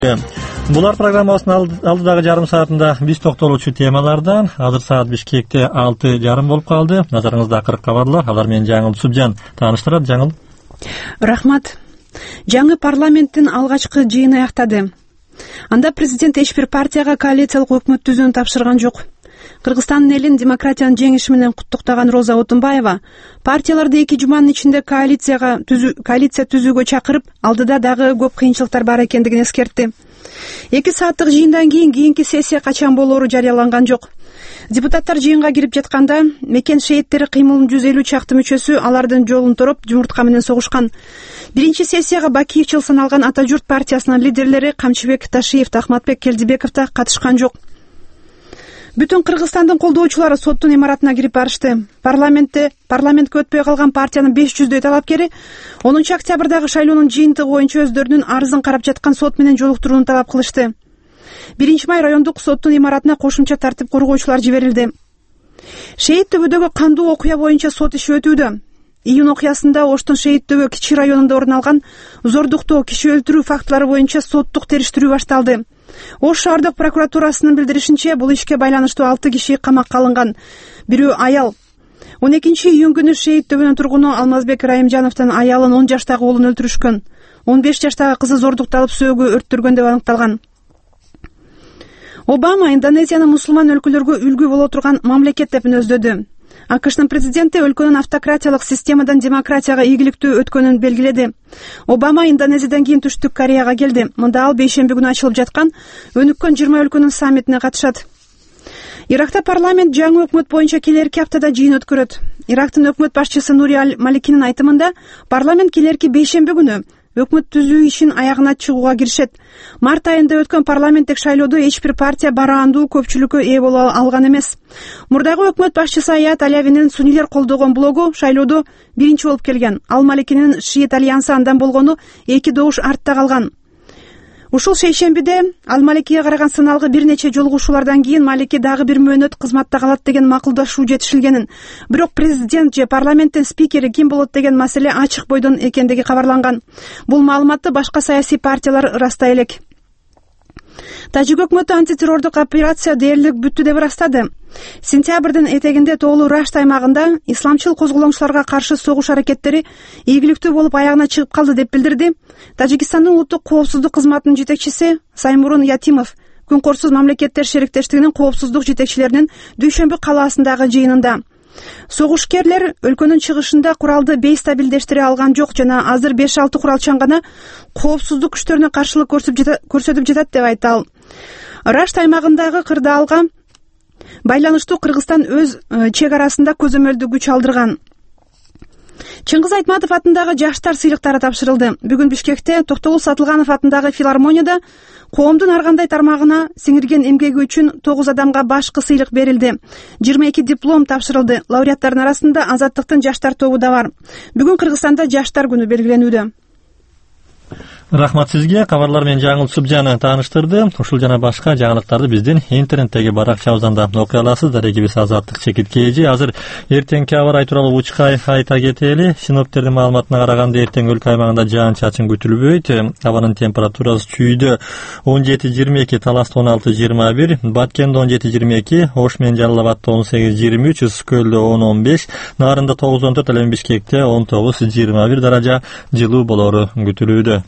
Булар программасынын алдыдагы жарым саатында биз токтолучу темалардан азыр саат Бишкекте 6:30 болуп калды. Назарыңызда акыркы кабарлар. Алар менен Жаңыл Субжан тааныштырат. Жаңыл. Рахмат. Жаңы парламенттин алгачкы жыйыны аяктады. Анда президент эч бир партияга коалициялык өкмөт түзүүнү тапшырган жок. Кыргызстандын элин демократиянын жеңиши менен куттуктаган Роза Отунбаева партияларды 2 жуманын ичинде коалиция түзүүгө чакырып, алдыда дагы көп кыйынчылыктар бар экендигин эскертти. 2 сааттык жыйындан кийинки сессия качан болоору жарыяланган жок. Депутаттар жыйынга кирип жатканда Мекен шейиттери кыймылынын 150 чакты мүчөсү алардын жолун тороп жумуртка менен согушкан. Биринчи сессияга Бакиевчил саналган Ата журт партиясынын лидерлери Камчыбек Ташиев, Ахматбек Келдибеков да катышкан жок. Бүтүн Кыргызстандын колдоочулары соттун имаратына кирип барышты. Парламентке өтпөй калган партиянын 500дөй талапкери 10 октябрдагы шайлоонун жыйынтыгы боюнча өздөрүнүн арызын карап жаткан сот менен жолуктурууну талап кылышты. 1 май райондук соттун имаратына кошумча тартип коргоочулар жиберилди. Шейит төбөдөгү кандуу окуя боюнча сот иши өтүүдө. Июнь окуясында Оштун Шейит төбө кичи районунда орун алган зордуктоо, киши өлтүрүү фактылары боюнча соттук териштирүү башталды. Ош шаардык прокуратурасынын билдиришинче, бул ишке байланыштуу 6 киши камакка алынган. Бирөө аял. 12 июнь күнү Шейит төбөнүн тургуну Алмазбек Райымжановдун аялын 10 жаштагы уулун өлтүрүшкөн. 15 жаштагы кызы зордукталып сөөгү өрттөргөн деп аныкталган. Обама Индонезиянын мусулман өлкөлөргө үлгү боло турган мамлекет деп мүнөздөдү. АКШнын президенти өлкөнүн автократиялык системадан демократияга ийгиликтүү өткөнүн белгиледи. Обама Индонезиядан кийин Түштүк Кореяга келди. Мында ал бейшемби күнү ачылып жаткан өнүккөн 20 өлкөнүн саммитине катышат. Иракта парламент жаңы өкмөт боюнча келерки аптада жыйын өткөрөт. Ирактын өкмөт башчысы Нури Аль-Маликинин айтымында, парламент келерки бейшемби күнү өкмөт түзүү ишин аягына чыгууга киришет. Март айында өткөн парламенттик шайлоодо эч бир партия бараандуу көпчүлүккө ээ боло алган эмес. Мурдагы өкмөт башчысы Аят Алявинин сунилер колдогон блогу шайлоодо биринчи болуп келген. Ал-Маликинин Шиит альянсы андан болгону 2 добуш артта калган. Ушул шейшембиде Ал-Маликиге караган сыналгы бир нече жолугушуулардан кийин Малики дагы бир мөөнөт кызматта калат деген макулдашуу жетишилгенин, бирок президент же парламенттин спикери ким болот деген маселе ачык бойдон экендиги кабарланган. Бул маалыматты башка саясий партиялар ырастай элек. Тажик өкмөтү антитеррордук операция дээрлик бүттү деп ырастады. Сентябрдын этегинде Тоолуу Рашт аймагында исламчыл козголоңчуларга каршы согуш аракеттери ийгиликтүү болуп аягына чыгып калды деп билдирди Тажикстандын улуттук коопсуздук кызматынын жетекчиси Саймурун Ятимов Күн Корсуз мамлекеттер шериктештигинин коопсуздук жетекчилеринин Дүйшөмбү калаасындагы жыйынында. Согушкерлер өлкөнүн чыгышында куралды бейстабилдештире алган жок жана азыр 5-6 куралчан гана коопсуздук күчтөрүнө каршылык көрсөтүп жатат деп айтты ал. Рашт аймагындагы кырдаалга байланыштуу Кыргызстан өз чек арасында көзөмөлдүү күч алдырган. Чыңгыз Айтматов атындагы жаштар сыйлыктары тапшырылды. Бүгүн Бишкекте Токтогул Сатылганов атындагы филармонияда коомдун ар кандай тармагына сиңирген эмгеги үчүн 9 адамга башкы сыйлык берилди. 22 диплом тапшырылды. Лауреаттардын арасында Азаттыктын жаштар тобу да бар. Бүгүн Кыргызстанда жаштар күнү белгиленүүдө. Рахмат сизге. Кабарлар менен Жаңыл Субжаны тааныштырды. Ушул жана башка жаңылыктарды биздин интернеттеги баракчабыздан да окуй аласыз. Дарегибиз Азаттык чекит KG. Азыр эртеңки аба ырайы тууралуу учкай айта кетели. Синоптиктердин маалыматына караганда эртең өлкө аймагында жаан-чачын күтүлбөйт. Абанын температурасы Чүйдө 17-22, Таласта 16-21, Баткенде 17-22, Ош менен Жалал Абадда 18-23, Үскөлдө 10-15, Нарында 9-14, ал эми Бишкекте 19-21 даража жылуу болору күтүлүүдө.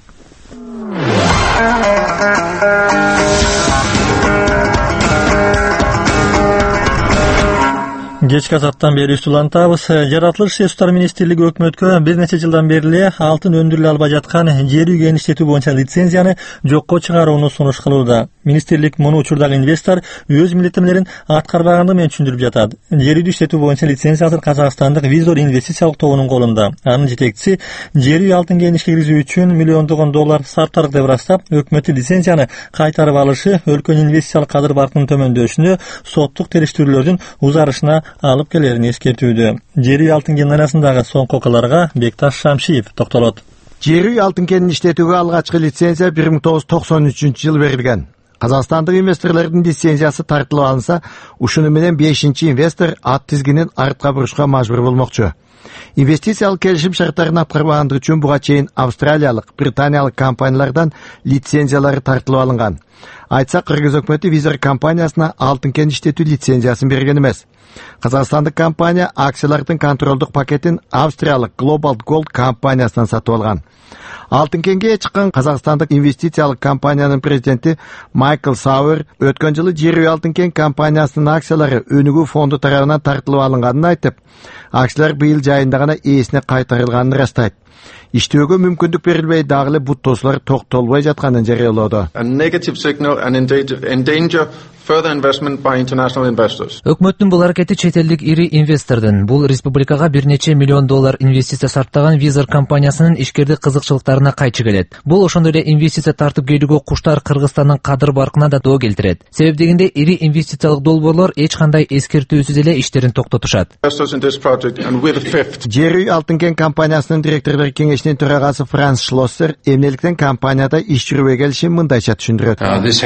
Кечки азаттан бери улантабыз. Жаратылыш ресурстары министрлиги өкмөткө бир нече жылдан бери алтын өндүрүлө албай жаткан жер үй кеңиштетүү боюнча лицензияны жокко чыгарууну сунуш кылууда. Министрлик муну учурдагы инвестор өз милдеттемелерин аткарбагандыгы менен түшүндүрүп жатат. Жер үйдү иштетүү боюнча лицензия азыр Казакстандык Визор инвестициялык тобунун колунда. Анын жетекчиси жер үй алтын кеңишке киргизүү үчүн миллиондогон доллар сарптардык деп ырастап, өкмөттүн лицензияны кайтарып алышы өлкөнүн инвестициялык кадыр баркынын төмөндөшүнө, соттук териштирүүлөрдүн узарышына алып келерин эскертүүдө. Жер үй алтын кенинарасындагы соңку окуяларга Бекташ Шамшиев токтолот. Жер үй алтын кенин иштетүүгө алгачкы лицензия 1993 жылы берилген. Казакстандык инвесторлордун лицензиясы тартылып алынса, ушуну менен 5-чи инвестор ат тизгинин артка бурушка мажбур болмокчу. Инвестициялык келишим шарттарын аткарбагандыгы үчүн буга чейин австралиялык, британиялык компаниялардан лицензиялары тартылып алынган. Айтса, Кыргыз өкмөтү Визер компаниясына алтын кен иштетүү лицензиясын берген эмес. Казакстандык компания акциялардын контролдук пакетин австриялык Global Gold компаниясынан сатып алган. Алтын кенге чыккан Казакстандык инвестициялык компаниянын президенти Майкл Сауэр өткөн жылы Жер үй алтын кен компаниясынын акциялары Өнүгүү фонду тарабынан тартылып алынганын айтып, акциялар быйыл жайында гана ээсине кайтарылганын ырастайт. Иштөөгө мүмкүндүк берилбей дагы эле буттоосулар токтолбой жатканын жарыялоодо. Өкмөттүн бул аракети чет элдик ири инвестордун, бул республикага бир нече миллион доллар инвестиция сарптаган Визер компаниясынын ишкердик кызыкчылыктарына кайчы келет. Бул ошондой эле инвестиция тартып келүүгө куштар Кыргызстандын кадыр баркына да доо келтирет. Себеп дегенде ири инвестициялык долбоорлор эч кандай эскертүүсүз эле иштерин токтотушат. Жер үй алтын кен компаниясынын директорлор кеңешинин төрагасы Франс Шлоссер эмнеликтен компанияда иш жүрбөй келишин мындайча түшүндүрөт.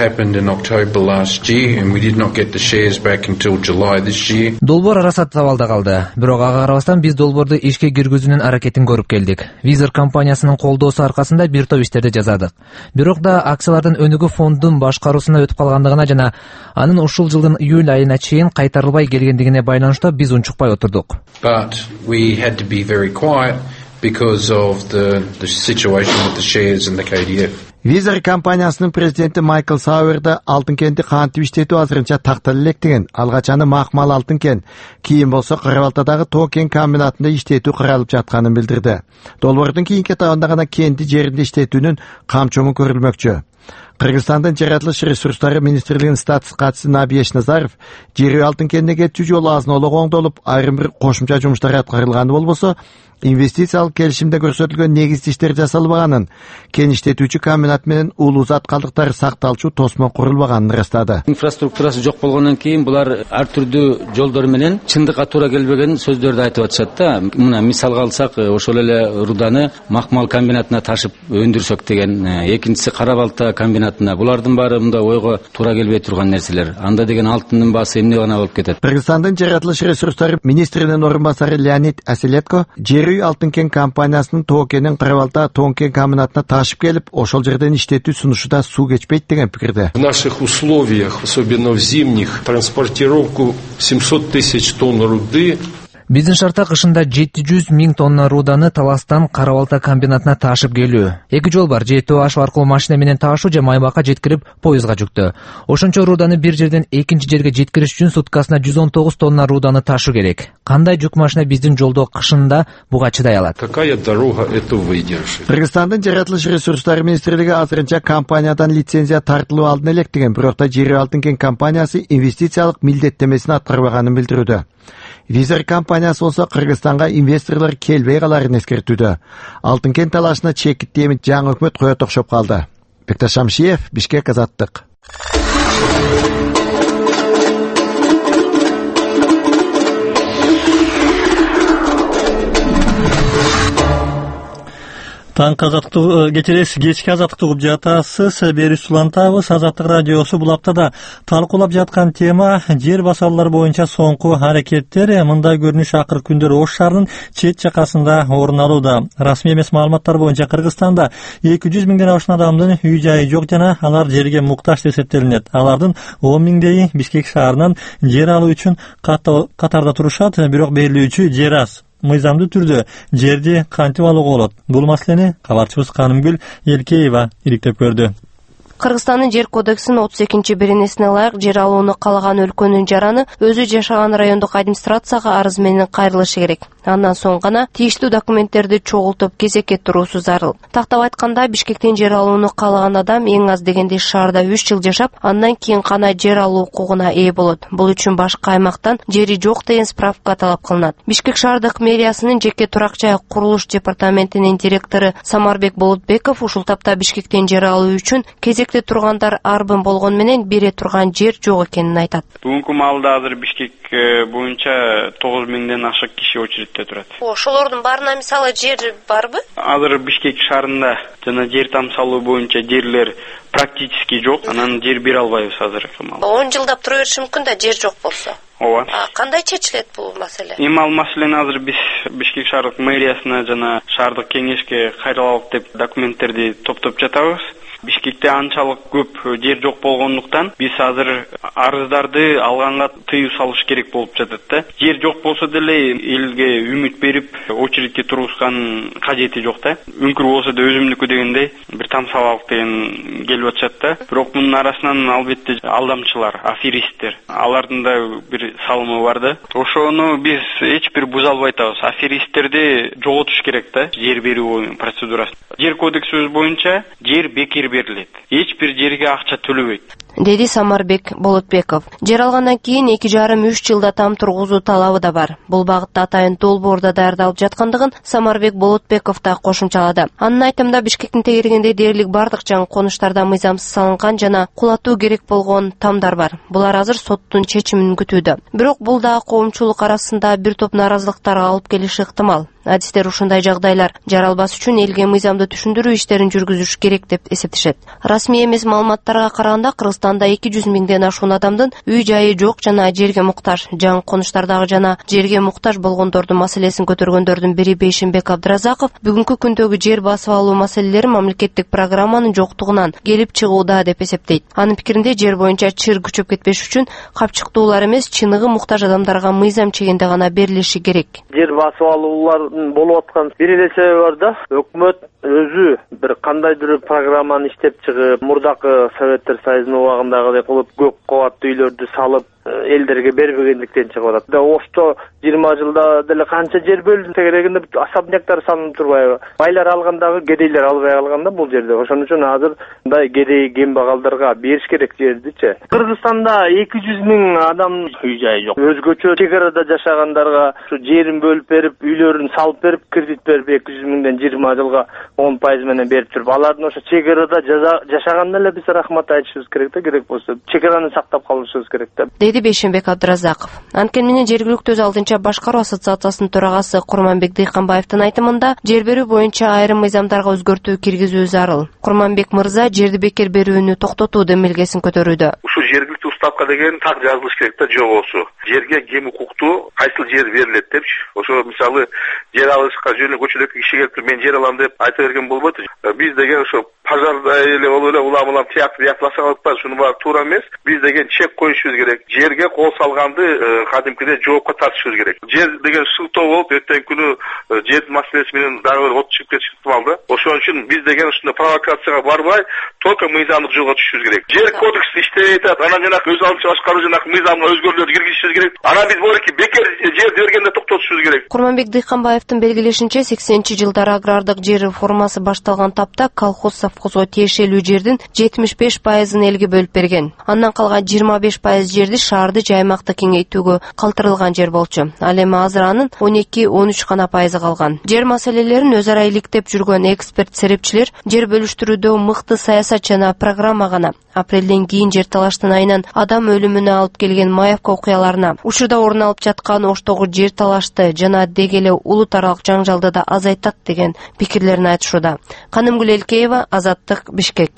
And we did not get the shares back until July this year. Долбоор арасат табалда калды. Бирок ага карабастан биз долбоорду ишке киргизүүнүн аракетин көрүп келдик. Визер компаниясынын колдоосу аркасында бир топ иштерди жазадык. Бирок да акциялардын Өнүгүү фондунун башкаруусуна өтүп калгандыгына жана анын ушул жылдын июль айына чейин кайтарылбай келгендигине байланыштуу биз унчукпай отурдук. But we had to be very quiet because of the situation with the shares and the KDF. Визер компаниясынын президенти Майкл Сауэрда алтын кенди кантип иштетүү азырынча тактала элек деген, алгачаны Макмал алтын кен, кийин болсо Кырбалтадагы Тоо кен комбинатында иштетүү каралып жатканын билдирди. Долбоордун кийинки этабында гана кенди жеринде иштетүүнүн камчоңу көрүлмөкчү. Кыргызстандын жаратылыш ресурстары министрлигинин статус катчысы Набиеш Назаров жер үй алтын кенне кетчү жолу азын-олук оңдолуп, айрым бир кошумча жумуштар аткарылганы болбосо, инвестициялык келишимде көрсөтүлгөн негизги иштер жасалбаганын, кен иштетүүчү комбинат менен улуу зат калдыктары сакталчу тосмо курулбаганын ырастады. Инфраструктурасы жок болгондон кийин булар ар түрдүү жолдор менен чындыкка туура келбеген сөздөрдү айтып атышат да. Мына мисалга алсак, ошол эле руданы Макмал комбинатына ташып өндүрсөк деген, экинчиси Карабалта комбинатына. Булардын баары мында ойго туура келбей турган нерселер. Анда деген алтындын баасы эмне гана болуп кетет. Кыргызстандын жаратылыш ресурстары министринин орун басары Леонид Аселетко жер үй алтын кен компаниясынын Тоо кенин Карабалта Тоо кен комбинатына ташып келип, ошол жерден иштетүү сунушуда суу кечпейт деген пикирде. В наших условиях, особенно в зимних, транспортировку 700 тысяч тонн руды. Биздин шартта кышында 700 000 тонна руданы Таластан Карабалта комбинатына ташып келүү. Эки жол бар: же Тоо ашуу аркылуу машина менен ташуу, же Майбакка жеткирип поездга жүктөө. Ошончо руданы бир жерден экинчи жерге жеткириш үчүн суткасына 119 тонна руданы ташуу керек. Кандай жүк машина биздин жолдо кышында буга чыдай алат? Какая дорога это выдержит? Кыргызстандын жаратылыш ресурстары министрлиги азырынча компаниядан лицензия тартылып алдын элек деген, бирок да жер үй алтын кен компаниясы инвестициялык милдеттемесин аткарбаганын билдирүүдө. Визер компаниясы болсо Кыргызстанга инвесторлор келбей каларын эскертүүдө. Алтын кен талашына чекит демит жаңы өкмөт кое токшоп калды. Бекташ Шамшиев, Бишкек, Азаттык. кечки азаттыкты угуп жатасыз. Берүүчү Сулантабыз. Азаттык радиосу бул аптада талкуулап жаткан тема жер басалуулар боюнча соңку аракеттер. Мындай көрүнүш акыркы күндөрү Ош шаарынын чет жакасында орун алууда. Расмий эмес маалыматтар боюнча Кыргызстанда 200 000ден ашуун адамдын үй жайы жок жана алар жерге муктаж деп эсептелинет. Алардын 10 000дейи Бишкек шаарынан жер алуу үчүн катарда турушат, бирок берилүүчү жер аз. Мыйзамдуу түрдө жерди кантип алууга болот? Бул маселени кабарчыбыз Канымгүл Элкеева иликтеп көрдү. Кыргызстандын жер кодексинин 32-беренесине ылайык жер алууну каалаган өлкөнүн жараны өзү жашаган райондук администрацияга арыз менен кайрылышы керек. Андан соң гана тийиштүү документтерди чогултуп кезекке туруусу зарыл. Тактап айтканда, Бишкектен жер алууну каалаган адам эң аз дегенде шаарда 3 жыл жашап, андан кийин гана жер алуу укугуна ээ болот. Бул үчүн башка аймактан жери жок деген справка талап кылынат. Бишкек шаардык мэриясынын жеке турак жай курулуш департаментинин директору Самарбек Болотбеков ушул тапта Бишкектен жер алуу үчүн кезек Бишкекте тургандар арбын болгон менен бере турган жер жок экенин айтат. Бүгүнкү маалда азыр Бишкек боюнча 9000ден ашык киши очередте турат. Ошолордун баарына мисалы жер барбы? Азыр Бишкек шаарында жана жер тамсалуу боюнча жерлер практически жок. Анан жер бере албайбыз азыр. 10 жылдап тура бериши мүмкүн да жер жок болсо. Ооба. Кандай чечилет бул маселе? Ал маселени азыр биз Бишкек шаардык мэриясына жана шаардык кеңешке кайрылалык деп документтерди топтоп жатабыз. Бишкекте анчалык көп жер жок болгондуктан биз азыр арыздарды алганга тыюу салыш керек болуп жатат да. Жер жок болсо деле элге үмүт берип очередке тургузган кажети жок да. Үңкүр болсо да өзүмдүкү дегендей бир тамсалалык деген келип атышат да. Бирок мунун арасынан албетте алдамчылар, аферисттер. Алардын да бир салымы бар да. Ошону биз эч бир буза албай атабыз. Аферисттерди жоготуш керек да, жер берүү процедурасы. Жер кодексибиз боюнча жер бекер берилет. Эч бир жерге акча төлөбөйт, деди Самарбек Болотбеков. Жер алгандан кийин 2,5-3 жылда там тургузуу талабы да бар. Бул багытта атайын долбоорда даярдалып жаткандыгын Самарбек Болотбеков да кошумчалады. Анын айтымында Бишкектин тегерегинде дээрлик бардык жаңы конуштарда мыйзамсыз салынган жана кулатуу керек болгон тамдар бар. Булар азыр соттун чечимин күтүүдө. Бирок бул да коомчулук арасында бир топ наразылыктарга алып келиши ыктымал. Адистер ушундай жагдайлар жаралбас үчүн элге мыйзамды түшүндүрүү иштерин жүргүзүш керек деп эсептешет. Расмий эмес маалыматтарга караганда Кыргызстанда 200 миңден ашуун адамдын үй жайы жок жана жерге муктаж. Жаңы конуштардагы жана жерге муктаж болгондордун маселесин көтөргөндөрдүн бири Бейшенбек Абдыразаков бүгүнкү күндөгү жер басып алуу маселелери мамлекеттик программанын жоктугунан келип чыгууда деп эсептейт. Анын пикиринде жер боюнча чыр күчөп кетпеш үчүн капчыктуулар эмес, чыныгы муктаж адамдарга мыйзам чегинде гана берилиши керек. Жер басып алуулар болуп аткан бир эле себеби бар да. Өкмөт өзү бир кандайдыр программаны иштеп чыгып, мурдакы Советтер Союзунун убагындагыдай кылып көк кабаттуу үйлөрдү салып элдерге бербегендиктен чыгып атат. Ошто 20 жылда деле канча жер бөлүнүп тегерегинде особняктар салынып турбайбы? Байлар алгандагы кедейлер албай калганда бул жерде. Ошон үчүн азыр мындай кедей кембагалдарга бериш керек жердичи. Кыргызстанда 200 миң адам үй жайы жок. Өзгөчө чек арада жашагандарга ушу жерин бөлүп берип, үйлөрүн салып берип, кредит берип 200 миңден 20 жылга 10% менен берип туруп, алардын ошо чек арада жашаганда эле биз рахмат айтышыбыз керек да, керек болсо. Чек араны сактап калышыбыз керек да. Бейшенбек Абдыразаков. Анткени менен жергиликтүү өз алдынча башкаруу ассоциациясынын төрагасы Курманбек Дыйканбаевдин айтымында жер берүү боюнча айрым мыйзамдарга өзгөртүү киргизүү зарыл. Курманбек мырза жерди бекер берүүнү токтотуу демилгесин көтөрүүдө. Ушу жергиликтүү уставка деген так жазылыш керек да, жобосу. Жерге кем укуктуу, кайсыл жер берилет депчи. Ошо мисалы жер алышка жөнү көчөлөккө киши келип мен жер алам деп айта берген болбойт. Биз деген ошо пожарда эле болуп эле улам театр япласа калып шуну баары туура эмес. Биз деген чек коюшубуз керек. Жерге кол салганды кадимкиде жоопко тартышыбыз керек. Жер деген шылтоо болуп, эртең күнү жер маселеси менен дагы бир от чыгып кетиши ыктымал да. Ошон үчүн биз деген ушундай провокацияга барбай, только мыйзамдык жолго түшүшүбүз керек. Жер кодекси иштебей атат. Анан жанагы өз алдынча башкаруу жанагы мыйзамга өзгөрүүлөрдү киргизишибиз керек. Анан биз боорки бекер жер бергенде токтотушубуз керек. Курманбек Дыйканбаевдин белгилешинче 80-жылдары агрардык жер реформасы башталган тапта колхоз совхозго тиешелүү жердин 75%-ын элге бөлүп берген. Андан калган 25% жерди шаарды жаймакты кеңейтүүгө калтырылган жер болчу. Ал эми азыр анын 12-13 гана пайызы калган. Жер маселелерин өз ара иликтеп жүргөн эксперт серепчилер жер бөлүштүрүүдө мыкты саясат жана программа гана апрелден кийин жер талаштын айынан адам өлүмүнө алып келген маевка окуяларына, учурда орун алып жаткан Оштогу жер талашты жана деги эле улут аралык жаңжалды да азайтат деген пикирлерин айтышууда. Канымгүл Элкеева, Азаттык, Бишкек.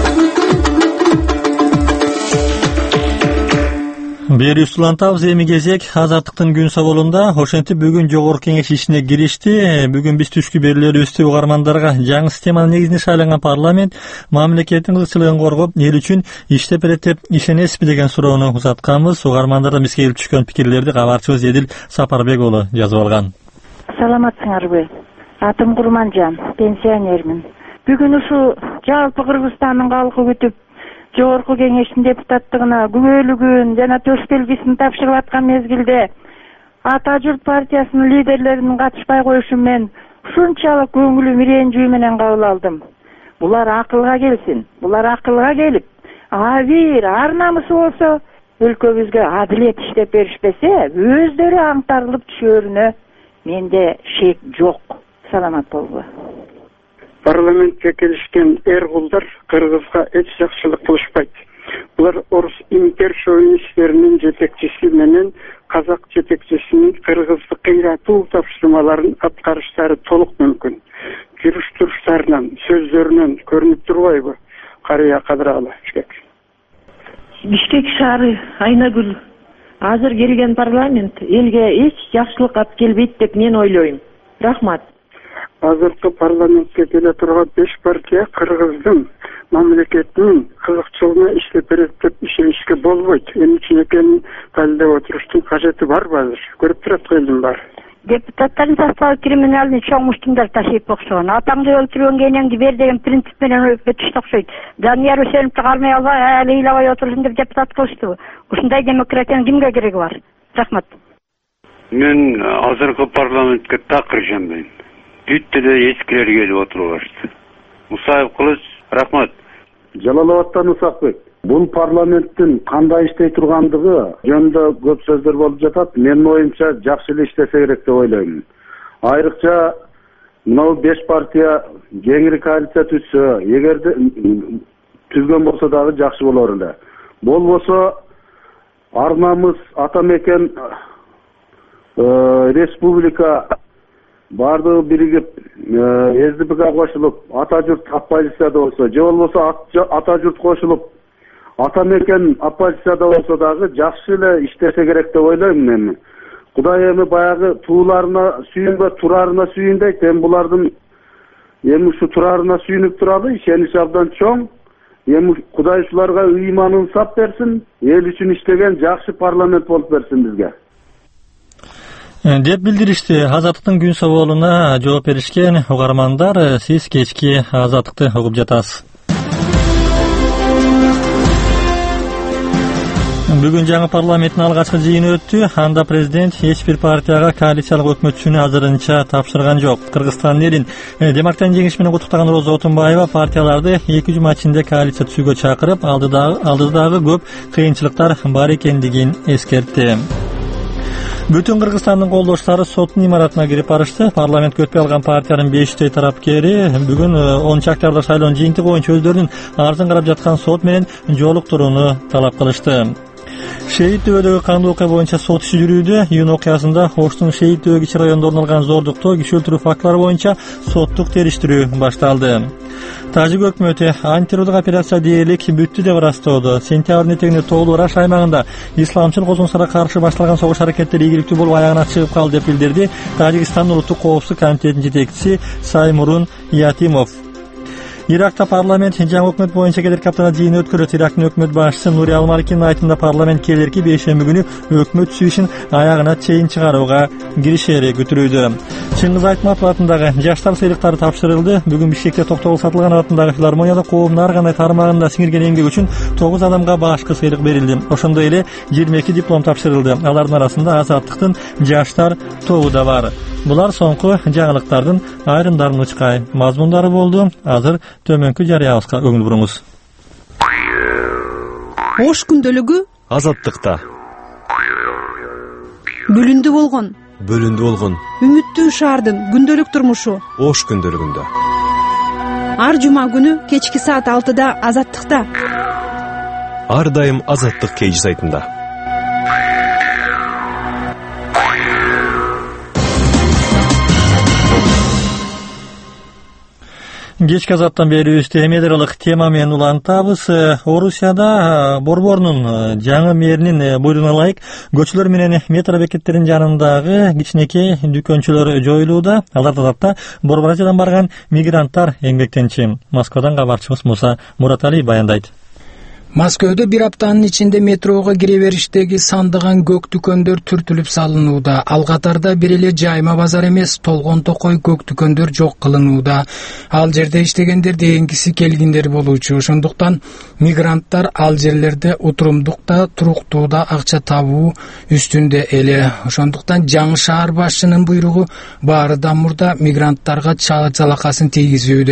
Бери улантабыз эми кезек Азаттыктын күн соболунда. Ошентип бүгүн жогорку кеңеш ишине киришти. Бүгүн биз түшкү берүүлөрүбүздү угармандарга жаңы системанын негизинде шайланган парламент мамлекеттин кызыкчылыгын коргоп, эл үчүн иштеп берет деп ишенесизби деген суроону узатканбыз. Угармандардан бизге келип түшкөн пикирлерди кабарчыбыз Эдил Сапарбек уулу жазып алган. Саламатсыңарбы? Атым Курманжан, пенсионермин. Бүгүн ушу жалпы Кыргызстандын калкы күтүп жогорку кеңештин депутаттыгына күбөлүгүн жана төш белгисин тапшырып аткан мезгилде Ата журт партиясынын лидерлеринин катышпай коюшу мен ушунчалык көңүлүм ренжүү менен кабыл алдым. Булар акылга келсин. Булар акылга келип, бир ар намысы болсо өлкөбүзгө адилет иштеп беришпесе, өздөрү аңтарылып түшөрүнө менде шек жок. Саламат болгула. Парламентке келишкен эр-кулдар Кыргызга эч жакшылык кылышпайт. Булар орус импер шовинисттеринин жетекчиси менен казак жетекчисинин Кыргызды кыйратуу тапшырмаларын аткарыштары толук мүмкүн. Жүрүш-туруштарынан, сөздөрүнөн көрүнүп турбайбы? Карыя Кадыралы, Бишкек. Бишкек шаары, Айнагүл. Азыр келген парламент элге эч жакшылык алып келбейт деп мен ойлойм. Рахмат. Азыркы парламентке келе турган 5 партия Кыргыздын мамлекетинин кызыкчылыгына иштеп берет деп ишенишке болбойт. Эмне үчүн экенин далилдеп отуруштун кажети барбы азыр? Көрүп турат го элдин баары. Депутаттардын составы криминалный чоң муштумдар ташыйт окшогон. Атаңды өлтүргөн кенеңди бер деген принцип менен өтүштү окшойт. Данияр Үсеновду кармай албай, ыйлабай отурсын деп депутат кылыштыбы? Ушундай демократиянын кимге кереги бар? Рахмат. Мен азыркы парламентке такыр ишенбейм. Бүттү да эскилер келип отуруп башты. Мусаев Кылыч, рахмат. Жалалабадтан Исакбек. Бул парламенттин кандай иштей тургандыгы жөнүндө көп сөздөр болуп жатат. Менин оюмча жакшы эле иштесе керек деп ойлойм. Айрыкча мынау 5 партия кеңири коалиция түзсө, эгерде түзгөн болсо дагы жакшы болор эле. Болбосо арнамыз ата мекен республика бардыгы биригип СДПга кошулуп ата журт оппозицияда болсо, же болбосо ата журт кошулуп ата мекен оппозицияда болсо дагы жакшы эле иштесе керек деп ойлойм мен. Кудай эми баягы тууларына сүйүнбө, турарына сүйүн дейт. Эми булардын эми ушу турарына сүйүнүп туралы, ишенич абдан чоң. Эми Кудай ушуларга ыйманын сап берсин, эл үчүн иштеген жакшы парламент болуп берсин бизге. Деп билдиришти. Азаттыктын күн соолуна жооп беришкен угармандар, сиз кечки Азаттыкты угуп жатасыз. Бүгүн жаңы парламенттин алгачкы жыйыны өттү. Анда президент эч бир партияга коалициялык өкмөтчүнү азырынча тапшырган жок. Кыргызстан элин демократтын жеңиши менен куттуктаган Роза Отунбаева партияларды 2 жума ичинде коалиция түзүүгө чакырып, алдыдагы көп кыйынчылыктар бар экендигин эскертти. Бүтүн Кыргызстандын колдоштары соттун имаратына кирип барышты. Парламентке өтпөй алган партиянын 5 тарапкери бүгүн 10 октябрда шайлоонун жыйынтыгы боюнча өздөрүнүн артын карап жаткан сот менен жолуктурууну талап кылышты. Шейит дөбөдөгү кандуу окуя боюнча сот иши жүрүүдө. Июнь окуясында Оштун Шейит дөбө кичи районунда орун алган зордуктоо, киши өлтүрүү фактылары боюнча соттук териштирүү башталды. Тажик өкмөтү антитеррорлук операция дээрлик бүттү деп ырастоодо. Сентябрдын этегинде Тоолуу Раш аймагында исламчыл козумчуларга каршы башталган согуш аракеттери ийгиликтүү болуп аягына чыгып калды деп билдирди Тажикстандын улуттук коопсуздук комитетинин жетекчиси Саймурун Ятимов. Иракта парламент жаңы өкмөт боюнча келерки аптада жыйын өткөрөт. Ирактын өкмөт башчысы Нури Ал-Маликинин айтымында парламент келерки бейшемби күнү өкмөт түзүү ишин аягына чейин чыгарууга киришери күтүлүүдө. Чыңгыз Айтматов атындагы жаштар сыйлыктары тапшырылды. Бүгүн Бишкекте Токтогул Сатылган атындагы филармонияда коомдун ар кандай тармагында сиңирген эмгеги үчүн 9 адамга башкы сыйлык берилди. Ошондой эле 22 диплом тапшырылды. Алардын арасында Азаттыктын жаштар тобу да бар. Булар соңку жаңылыктардын айрымдарын учкай мазмундары болду. Азыр төмөнкү жарыябызга көңүл буруңуз. Ош күндөлүгү Азаттыкта. Бөлүндү болгон. Үмүттүү шаардын күндөлүк турмушу. Ош күндөлүгүндө. Ар жума күнү кечки саат 6-да Азаттыкта. Ар дайым Азаттык кейж сайтында. Кечки Азаттан берүүбүздө эмедералык тема менен улантабыз. Орусияда Борборунун жаңы мэринин буйругуна ылайык көчөлөр менен метро бекеттеринин жанындагы кичинекей дүкөнчөлөр жоюлууда. Аларда татта Борбор Азиядан барган мигранттар эмгектенчи. Москвадан кабарчыбыз Муса Муратали баяндайт. Москвада бир аптанын ичинде метрого кире бериштеги сандыган көк дүкөндөр түртүлүп салынууда. Ал катарда бир эле жайма базар эмес, толгон токой көк дүкөндөр жок кылынууда. Ал жерде иштегендер дегенгиси келгиндер болуучу. Ошондуктан мигранттар ал жерлерде утурумдукта, туруктууда акча табуу үстүндө эле. Ошондуктан жаңы шаар башчынын буйругу баарыдан мурда мигранттарга жалакасын тийгизүүдө.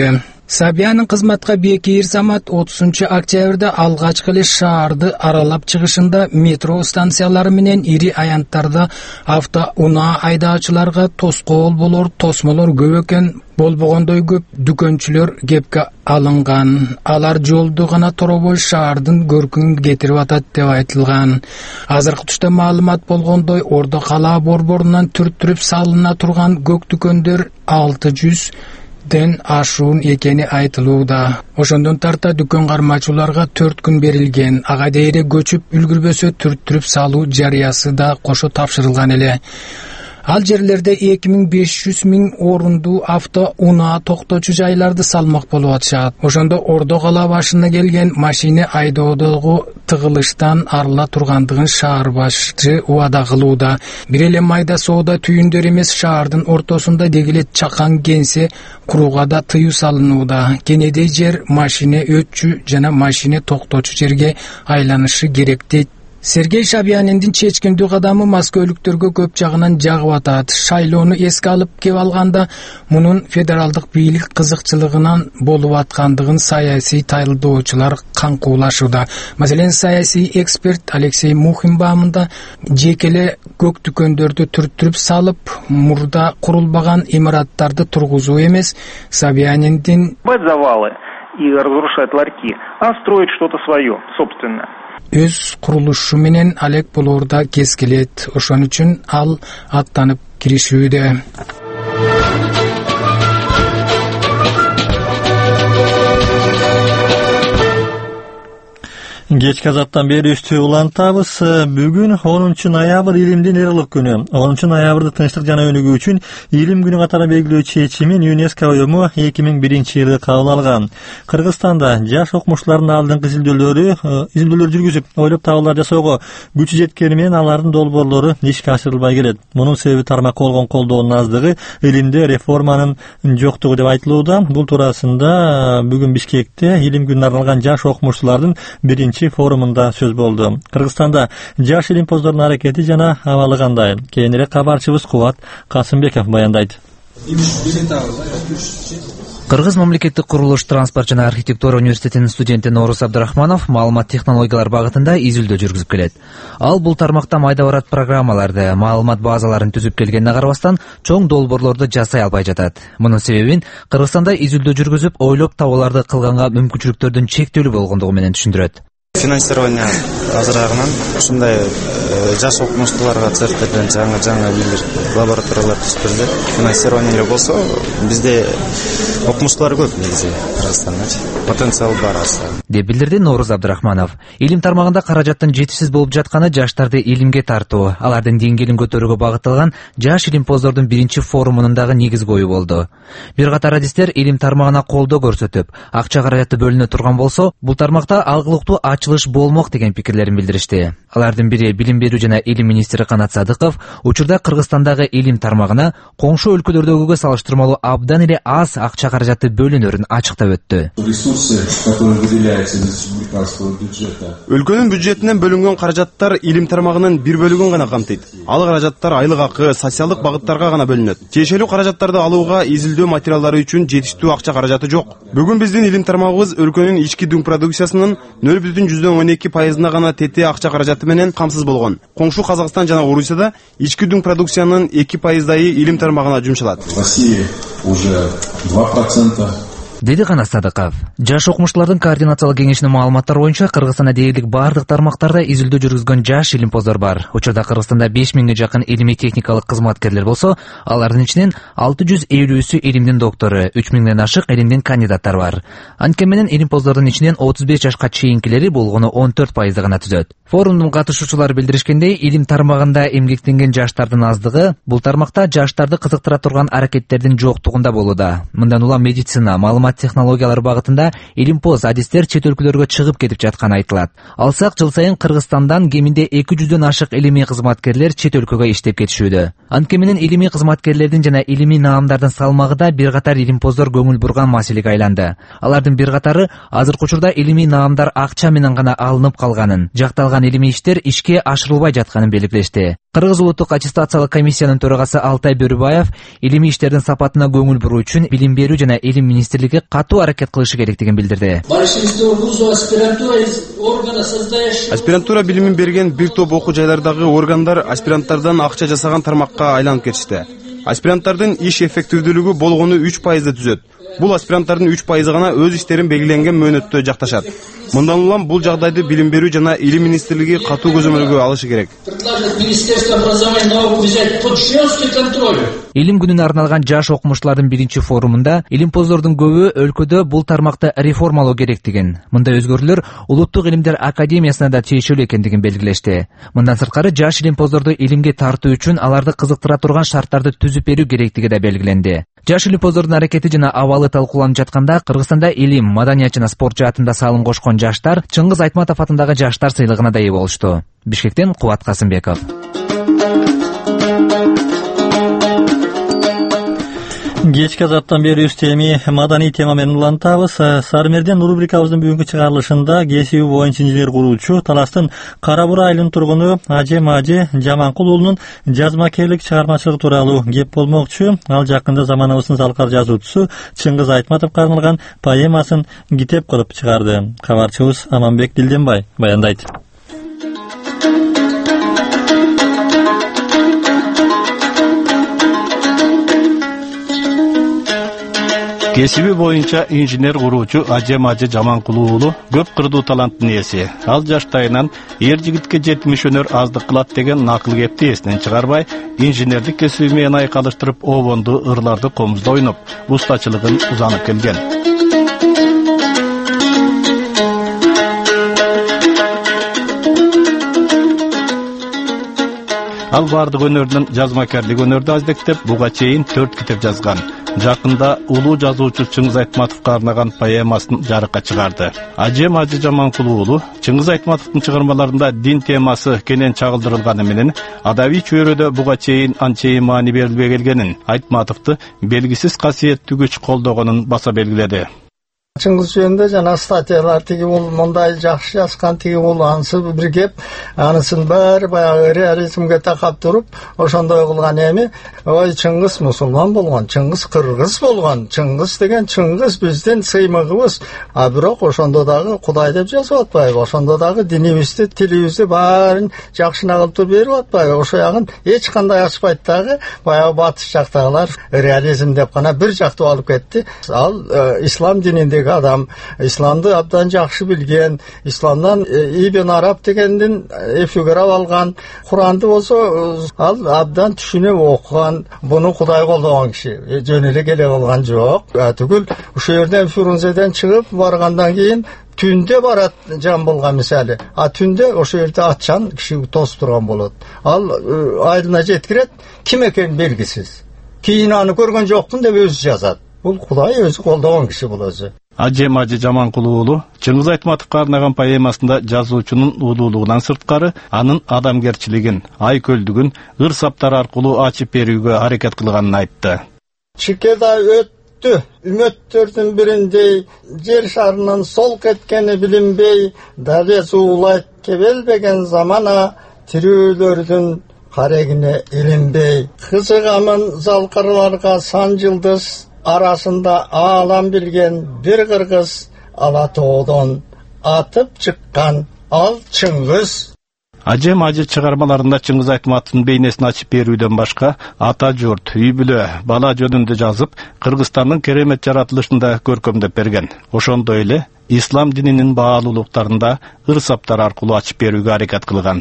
Сабиянын кызматка Бекир Самат 30-октябрда алгачкы эле шаарды аралап чыгышында метро станциялары менен ири аянттарда автоунаа айдаачыларга тоскоол болор тосмолор көп экен, болбогондой көп дүкөнчүлөр кепке алынган. Алар жолду гана торобой шаардын көркүн кетирип атат деп айтылган. Азыркы тушта маалымат болгондой Ордо калаа борборунан түрттүрүп салына турган көк дүкөндөр 600 ден ашуун экени айтылууда. Ошондон тарта дүкөн кармачуларга 4 күн берилген. Ага дейре көчүп үлгүрбөсө түрттүрүп салуу жарыясы да кошо тапшырылган эле. Ал жерлерде 2500 миң орунду автоунаа токточу жайларды салмак болуп атышат. Ошондо Ордо калаа башына келген машина айдоодогу тыгылыштан арыла тургандыгын шаар башчы убада кылууда. Бир эле майда соода түйүндөр эмес, шаардын ортосунда дегеле чакан кенсе курууга да тыюу салынууда. Кенедей жер машина өтчү жана машина токточу жерге айланышы керек дейт. Сергей Шабияниндин чечкиндүү кадамы маскөөлүктөргө көп жагынан жагып атат. Шайлоону эске алып кеп алганда мунун федералдык бийлик кызыкчылыгынан болуп аткандыгын саясий тайылдоочулар каңкуулашууда. Маселен, саясий эксперт Алексей Мухин баамында жекеле көк дүкөндөрдү түрттүрүп салып, мурда курулбаган имараттарды тургузуу эмес, Сабияниндин завалы и разрушать ларьки, а строить что-то свое, собственное. Өз курулушу менен алек болоорда кез келет. Ошон үчүн ал аттанып киришүүдө. Кечки азаттан бери үстү улантабыз. Бүгүн 10 ноябрь илимдин эрлик күнү. 10 ноябрды тынчтык жана өнүгүү үчүн илим күнү катары белгилөө чечимин ЮНЕСКО уюму 2001-жылы кабыл алган. Кыргызстанда жаш окумуштуулардын алдыңкы изилдөөлөр жүргүзүп, ойлоп табуулар жасоого күчү жеткени менен алардын долбоорлору ишке ашырылбай келет. Мунун себеби тармакка болгон колдоонун аздыгы, илимде реформанын жоктугу деп айтылууда. Бул туурасында бүгүн Бишкекте илим күнүнө арналган жаш окумуштуулардын форумунда сөз болду. Кыргызстанда жаш илимпоздордун аракети жана абалы кандай? Кийинирээк кабарчыбыз Кубат Касымбеков баяндайт. Кыргыз мамлекеттик курулуш, транспорт жана архитектура университетинин студенти Норус Абдрахманов маалымат технологиялар багытында изилдөө жүргүзүп келет. Ал бул тармакта майда барат программаларды, маалымат базаларын түзүп келгенине карабастан чоң долбоорлорду жасай албай жатат. Мунун себебин Кыргызстанда изилдөө жүргүзүп, ойлоп табууларды кылганга мүмкүнчүлүктөрдүн чектелүү болгондугу менен түшүндүрөт. Финансирование азырагынан ушундай жаш окумуштууларга цехтерден жаңы билер лабораториялар түзүп финансирование болсо, бизде окумуштуулар көп негизи Кыргызстанда. Потенциал бар аса. Деп билдирди Норус Абдрахманов. Илим тармагында каражаттын жетишсиз болуп жатканы жаштарды илимге тартуу, алардын деңгээлин көтөрүүгө багытталган жаш илимпоздордун биринчи форумунун дагы негизги ою болду. Бир катар адистер илим тармагына колдоо көрсөтүп, акча каражаты бөлүнө турган болсо, бул тармакта алгылыктуу ачылыш болмок деген пикирлерин билдиришти. Алардын бири билим берүү жана илим министри Канат Садыков учурда Кыргызстандагы илим тармагына коңшу өлкөлөрдөгүгө салыштырмалуу абдан эле аз акча каражаты бөлүнөрүн ачыктап өттү. Өлкөнүн бюджетинен бөлүнгөн каражаттар илим тармагынын бир бөлүгүн гана камтыйт. Ал каражаттар айлык акы, социалдык багыттарга гана бөлүнөт. Тиешелүү каражаттарды алууга изилдөө материалдары үчүн жетиштүү акча каражаты жок. Бүгүн биздин илим тармагыбыз өлкөнүн ички дүң продукциясынын 0,12%-на гана тете акча каражаты менен камсыз болгон. Коңшу Казакстан жана Орусияда ички дүң продукциянын 2%-дайы илим тармагына жумшалат. Россия уже 2%. Деди Канат Садыков. Жаш окумуштуулардын координациялык кеңешинин маалыматтары боюнча Кыргызстанда дээрлик бардык тармактарда изилдөө жүргүзгөн жаш илимпоздор бар. Учурда Кыргызстанда 5000ге жакын илимий техникалык кызматкерлер болсо, алардын ичинен 650-сү илимдин доктору, 3000ден ашык илимдин кандидаттары бар. Анткени менен илимпоздордун ичинен 35 жашка чейинкилери болгону 14% гана түзөт. Форумдун катышуучулары билдиришкендей, илим тармагында эмгектенген жаштардын аздыгы бул тармакта жаштарды кызыктыра турган аракеттердин жоктугунда болууда. Мындан улам медицина, маалымат технологиялар багытында илимпоз адистер чет өлкөлөргө чыгып кетип жатканы айтылат. Алсак, жыл сайын Кыргызстандан кеминде 200дөн ашык илимий кызматкерлер чет өлкөгө иштеп кетишүүдө. Анткени менен илимий кызматкерлердин жана илимий наамдардын салмагы да бир катар илимпоздор көңүл бурган маселеге айланды. Алардын бир катары азыркы учурда илимий наамдар акча менен гана алынып калганын, жакталган илимий иштер ишке ашырылбай жатканын белгилешти. Кыргыз улуттук аттестациялык комиссиянын төрагасы Алтай Бөрүбаев илимий иштердин сапатына көңүл буруу үчүн билим берүү жана илим министрлиги катуу аракет кылышы керектигин билдирди. Аспирантура билимин берген бир топ окуу жайлардагы органдар аспиранттардан акча жасаган тармакка айланып кетишти. Аспиранттардын иш эффективдүүлүгү болгону 3%-ды түзөт. Бул аспиранттардын 3% гана өз иштерин белгиленген мөөнөттө жакташат. Мындан улам бул жагдайды билим берүү жана илим министрлиги катуу көзөмөлгө алышы керек. Илим күнүнө арналган жаш окумуштуулардын биринчи форумунда илимпоздордун көбү өлкөдө бул тармакты реформалоо керектигин, мындай өзгөрүүлөр Улуттук илимдер академиясына да тиешелүү экендигин белгилешти. Мындан сырткары жаш илимпоздорду илимге тартуу үчүн аларды кызыктыра турган шарттарды түзүп берүү керектиги да белгиленди. Жаш илимпоздордун аракети жана абалы талкууланып жатканда Кыргызстанда илим, маданият жана спорт жаатында салым кошкон жаштар Чыңгыз Айтматов атындагы жаштар сыйлыгына да ээ болушту. Бишкектен Кубат Касымбеков. Кечки азаттан бери үстеми маданий тема менен улантабыз. Сарымерден рубрикабыздын бүгүнкү чыгарылышында кесиби боюнча инженер куруучу Таластын Кара Бура айылынын тургуну Ажем Ажи Жаманкул уулунун жазмакерлик чыгармачылыгы тууралуу кеп болмокчу. Ал жакында заманыбыздын залкар жазуучусу Чыңгыз Айтматовго арналган поэмасын китеп кылып чыгарды. Кабарчыбыз Аманбек Дилденбай баяндайт. Кесиби боюнча инженер куруучу Ажем Ажи Жаманкул уулу көп кырдуу таланттын ээси. Ал жаштайынан эр жигитке жетимишөнөр аздык кылат деген накыл кепти эсинен чыгарбай, инженердик кесиби менен айкалыштырып обонду, ырларды комузда ойноп, устачылыгын узанып келген. Ал бардык өнөрдөн жазмакерлик өнөрдү аздектеп, буга чейин 4 китеп жазган. Жакында улуу жазуучу Чыңгыз Айтматовго арнаган поэмасын жарыкка чыгарды. Ажем Ажи Жаманкул уулу Чыңгыз Айтматовдун чыгармаларында дин темасы кенен чагылдырылганы менен адабий чөйрөдө буга чейин анчейин маани берилбей келгенин, Айтматовду белгисиз касиеттүү күч колдогонун баса белгиледи. Чыңгыз жөнүндө жана статьялар тиги бул мындай жакшы жазган, тиги бул анысы бир кеп, анысын баары баягы реализмге такап туруп, ошондой кылган эми, ой Чыңгыз мусулман болгон, Чыңгыз кыргыз болгон, Чыңгыз деген Чыңгыз биздин сыймыгыбыз, а бирок ошондо дагы Кудай деп жазып атпайбы, ошондо дагы динибизди, тилибизди баарын жакшына кылып берип атпайбы, ошо ягын эч кандай ачпайт дагы, баягы батыш жактагылар реализм деп гана бир жактуу алып кетти. Ал ислам дининдеги адам, исламды абдан жакшы билген, исламдан Ибн Араб дегендин фигурап алган, Куранды болсо ал абдан түшүнүп окуган, буну Кудай колдогон киши, жөн эле келе калган жок. Түгүл ушул жерден Фирунзеден чыгып баргандан кийин түндө барат жан болгон мисалы. А түндө ошол жерде атчан киши тосуп турган болот. Ал айылына жеткирет, ким экен белгисиз. Кийин аны көргөн жокмун деп өзү жазат. Бул Кудай өзү колдогон киши бул өзү. Ажем Ажи Жаманкул уулу Чыңгыз Айтматовго арнаган поэмасында жазуучунун улуулугунан сырткары анын адамгерчилигин, айкөлдүгүн ыр саптар аркылуу ачып берүүгө аракет кылганын айтты. Чикеда өттү үмөттөрдүн бириндей, жер шарынын сол кеткени билинбей, дагы зуулайт кебелбеген замана, тирүүлөрдүн карегине илинбей. Кызыгамын залкарларга сан жылдыз, арасында алам билген бир кыргыз, Алатоодон атып чыккан ал Чыңгыз. Ажем Ажи чыгармаларында Чыңгыз Айтматовдун бейнесин ачып берүүдөн башка ата журт, үй бүлө, бала жөнүндө жазып, Кыргызстандын керемет жаратылышында көркөмдөп берген. Ошондой эле ислам дининин баалуулуктарында ыр саптар аркылуу ачып берүүгө аракет кылган.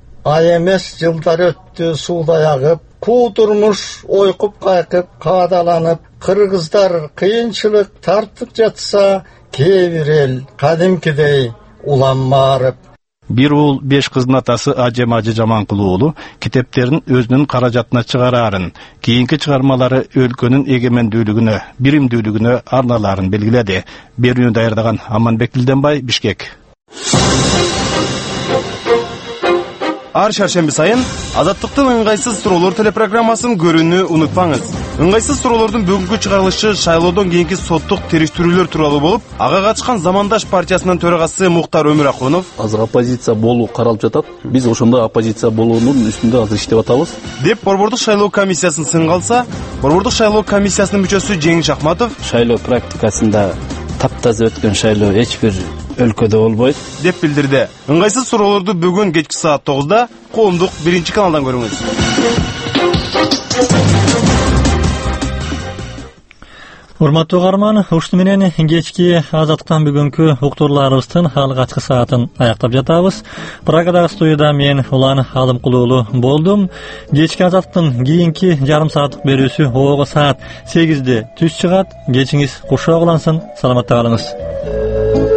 Ай эмес жылдар өттү суудай агып, куу турмуш ойкуп кайкып, каадаланып, кыргыздар кыйынчылык тартып жатса, кээ бир эл кадимкидей уланмаарып. Бир уул 5 кыздын атасы Ажем Ажи Жаманкул уулу китептерин өзүнүн каражатына чыгараарын, кийинки чыгармалары өлкөнүн эгемендүүлүгүнө, биримдүүлүгүнө арналарын белгиледи. Берүүнү даярдаган Аманбек Дилденбай, Бишкек. ар шаршемби сайын Азаттыктын ыңгайсыз суроолор телепрограммасын көрүүнү унутпаңыз. Ыңгайсыз суроолордун бүгүнкү чыгарылышы шайлоодон кийинки соттук териштирүүлөр тууралуу болуп, ага катышкан Замандаш партиясынын төрагасы Мухтар Өмүрахунов азыр оппозиция болуу каралып жатат. Биз ошондой оппозиция болуунун үстүндө азыр иштеп атабыз. Деп Борбордук шайлоо комиссиясын сынга алса, Борбордук шайлоо комиссиясынын мүчөсү Жеңиш Акматов шайлоо практикасында таптаза өткөн шайлоо эч бир өлкөдө болбойт деп билдирди. Ыңгайсыз суроолорду бүгүн кечки саат 9-да коомдук 1-каналдан көрүңүз. Урматтуу угарман, ушуну менен кечки Азаттыктан бүгүнкү уктурууларыбыздын алгачкы саатын аяктап жатабыз. Прагадагы студияда мен Улан Алымкулуулу болдум. Кечки Азаттыктын кийинки жарым сааттык берүүсү ого саат 8-де түз чыгат. Кечиңиз кушак улансын. Саламатта калыңыз.